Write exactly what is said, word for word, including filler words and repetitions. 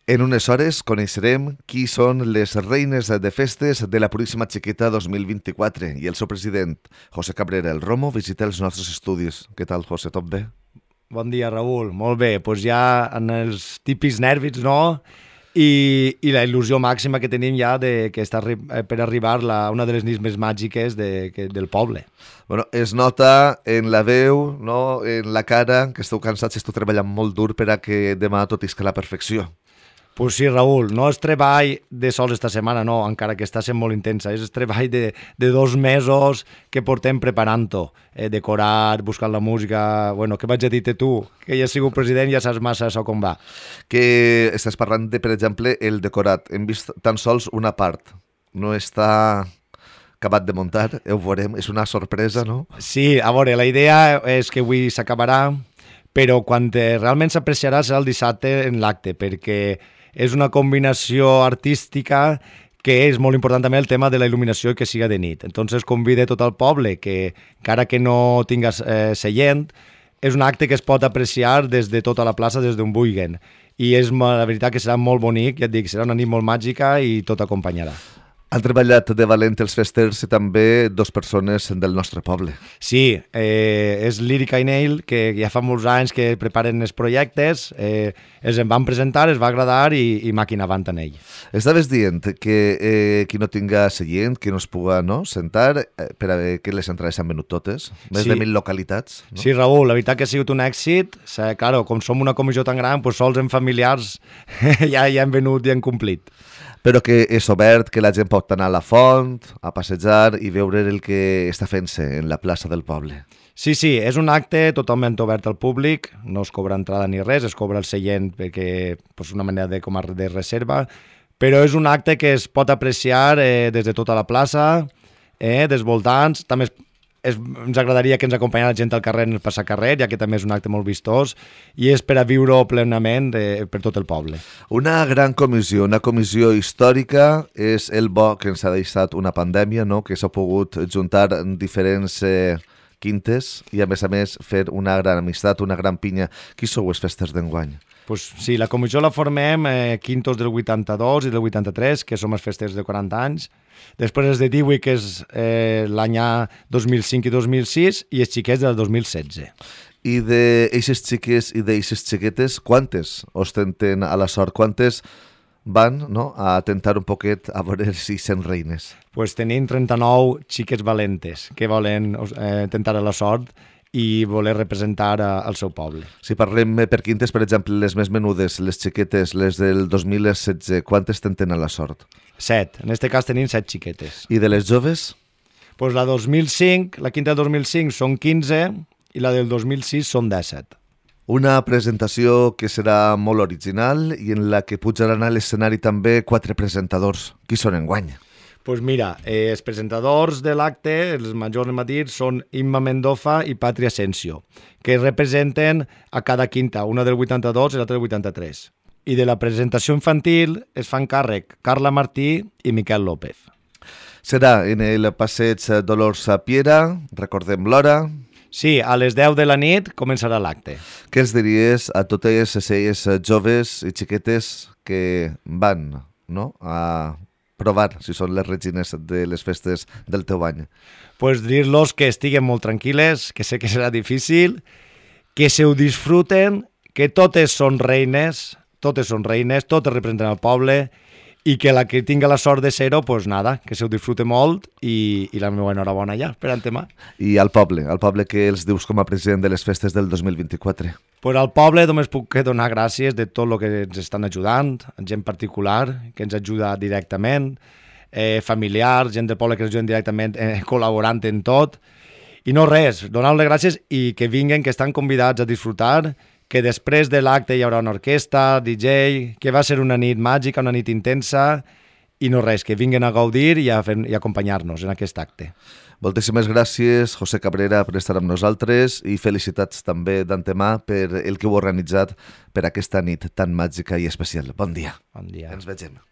En unes hores coneixerem qui són les reines de festes de la Puríssima Xiqueta dos mil vint-i-quatre i el seu president, José Cabrera el Romo, visita els nostres estudis. Què tal, José? Tot bé? Bon dia, Raül. Molt bé. Doncs pues ja en els típics nervis, no? I, i la il·lusió màxima que tenim ja de que està per arribar la, una de les nits més màgiques de, que, del poble. Bueno, es nota en la veu, no? En la cara, que esteu cansats i esteu treballant molt dur per a que demà tot isca a la perfecció. Pues sí, Raül, no és treball de sols esta setmana, no, encara que està sent molt intensa, és treball de, de dos mesos que portem preparant-ho, eh, decorar, buscant la música, bueno, què vaig a dir-te tu, que ja has sigut president i ja saps massa això com va. Que estàs parlant de, per exemple, el decorat, hem vist tan sols una part, no està acabat de muntar, ho veurem, és una sorpresa, no? Sí, a veure, la idea és que avui s'acabarà, però quan realment s'apreciarà serà el dissabte en l'acte, perquè és una combinació artística que és molt important també el tema de la il·luminació i que siga de nit. Entonces convida tot el poble que, encara que no tingues eh, seient, és un acte que es pot apreciar des de tota la plaça, des d'on vulguin. I és la veritat que serà molt bonic, ja et dic, serà una nit molt màgica i tot acompanyarà. Han treballat de valent els festers i també dos persones del nostre poble. Sí, eh, és Lírica i Neil, que ja fa molts anys que preparen els projectes, eh, els en van presentar, es va agradar i, i màquina avant en ell. Estaves dient que eh, qui no tinga seient, qui no es puga no, sentar, eh, per a que les entrades s'han venut totes, més sí. de mil localitats. No? Sí, Raül, la veritat que ha sigut un èxit. O claro, com som una comissió tan gran, pues sols en familiars ja, ja han venut i han complit. Però que és obert, que la gent pot anar a la font, a passejar i veure el que està fent-se en la plaça del poble. Sí, sí, és un acte totalment obert al públic, no es cobra entrada ni res, es cobra el seient perquè és pues, una manera de, com a de reserva, però és un acte que es pot apreciar eh, des de tota la plaça, eh, dels voltants, també es És, ens agradaria que ens acompanyés la gent al carrer en el passacarrer, ja que també és un acte molt vistós i és per a viure-ho plenament de, per tot el poble. Una gran comissió, una comissió històrica, és el bo que ens ha deixat una pandèmia, no? Que s'ha pogut juntar diferents eh, quintes i a més a més fer una gran amistat, una gran pinya. Qui sou les festes d'enguany? Pues sí, la comissió la formem eh, quintos del vuitanta-dos i del vuitanta-tres, que som els festes de quaranta anys. Després els de divuit, que és eh, l'any dos mil cinc i dos mil sis, i els xiquets del dos mil setze. I d'eixes xiques i d'eixes xiquetes, quantes ostenten a la sort? Quantes van no, a tentar un poquet a veure si sent reines? Pues tenim trenta-nou xiques valentes que volen eh, tentar a la sort i voler representar al seu poble. Si parlem per quintes, per exemple, les més menudes, les xiquetes, les del dos mil setze, quantes tenen a la sort? Set. En aquest cas tenim set xiquetes. I de les joves? Pues la dos mil cinc, la quinta del dos mil cinc són quinze i la del dos mil sis són disset. Una presentació que serà molt original i en la que pujaran a l'escenari també quatre presentadors. Qui són enguany? Pues mira, eh, els presentadors de l'acte, els majors hem dit, són Imma Mendoza i Patri Asensio, que representen a cada quinta, una del vuitanta-dos i l'altra del vuitanta-tres. I de la presentació infantil es fan càrrec Carla Martí i Miquel López. Serà en el passeig Dolors Piera, recordem l'hora. Sí, a les deu de la nit començarà l'acte. Què els diries a totes aquelles joves i xiquetes que van no, a provar si són les regines de les festes del teu any? Pues dir-los que estiguen molt tranquil·les, que sé que serà difícil, que se ho disfruten, que totes són reines, totes són reines, totes representen el poble i que la que tinga la sort de ser-ho, pues nada, que se ho disfrute molt i, i la meva enhorabona ja, per antemà. I al poble, al poble que els dius com a president de les festes del dos mil vint-i-quatre? Pues al poble només puc donar gràcies de tot el que ens estan ajudant, gent particular que ens ajuda directament, eh, familiars, gent del poble que ens ajuden directament eh, col·laborant en tot. I no res, donar-les gràcies i que vinguen, que estan convidats a disfrutar, que després de l'acte hi haurà una orquestra, D J, que va ser una nit màgica, una nit intensa, i no res, que vinguen a gaudir i a, fer, i a acompanyar-nos en aquest acte. Moltíssimes gràcies, José Cabrera, per estar amb nosaltres i felicitats també d'antemà per el que heu organitzat per aquesta nit tan màgica i especial. Bon dia. Bon dia. Ens vegem.